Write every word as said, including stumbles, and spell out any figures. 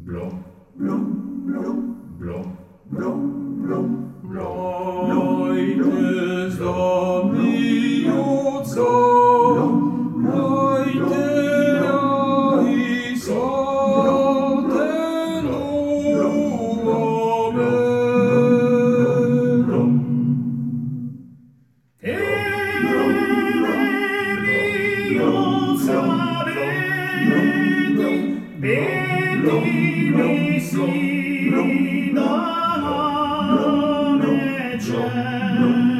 blom, blom, blom, blom, blom, blom, Leute zamijúca, Leute ajsa, ten uvamen. Tereriuca vedi, vedi visina nece,